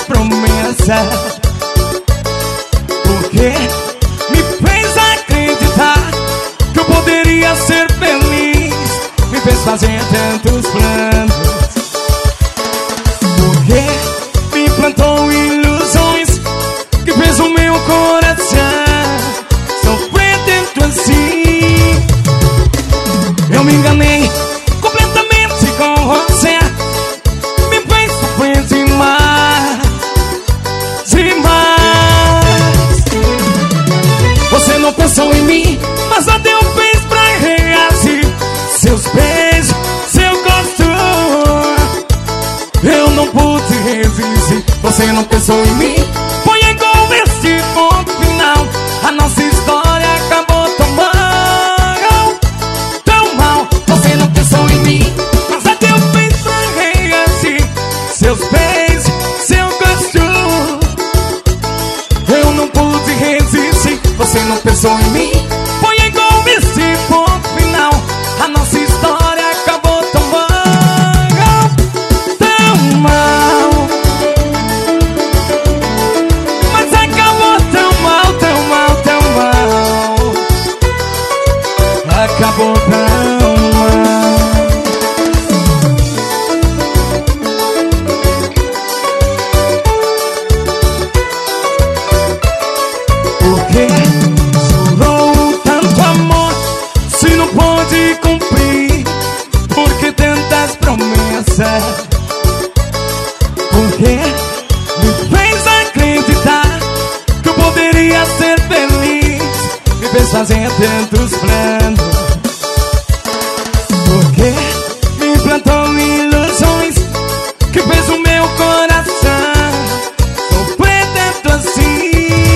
promessas, porque me fez acreditar que eu poderia ser feliz, me fez fazer tantos planos, porque me plantou ilusões que fez o meu coração sofrer tanto assim. Eu me enganei completamente com você, me fez sofrer demais, demais. Você não pensou em mim, mas só deu fez pra reagir. Seus beijos, seu gosto, eu não pude resistir. Você não pensou em mim, foi igual este ponto final. A nossa história acabou tão mal, tão mal. Você não pensou em mim, mas só deu fez pra reagir. Seus beijos, seu gosto, eu não pude resistir. Você não pensou em mim, foi igual este ponto final. A nossa história acabou tão mal, tão mal. Mas acabou tão mal, tão mal, tão mal. Acabou tão mal. Porque jurou tanto amor, se não pôde cumprir, porque tantas promessas, porque me fez acreditar que eu poderia ser feliz, me fez fazer tantos planos, porque me plantou ilusões que fez o meu coração sofrer tanto assim.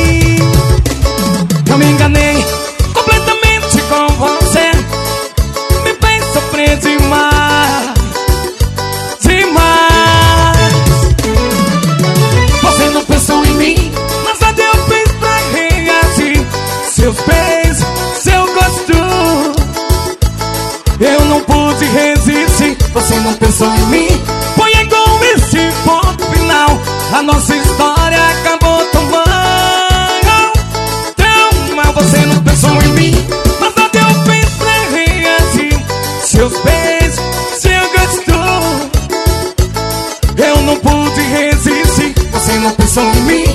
Eu me enganei completamente com você, me fez sofrer demais, demais. Você não pensou em mim, mas só deu fez pra reagir. Seus beijos, seu gosto, eu não pude resistir. Você não pensou em mim, foi igual esse ponto final. A nossa história acabou tão mal, tão mal. Você não pensou em mim, mas só deu fez pra reagir. Seus beijos, seu gosto, eu não pude resistir. Você não pensou em mim,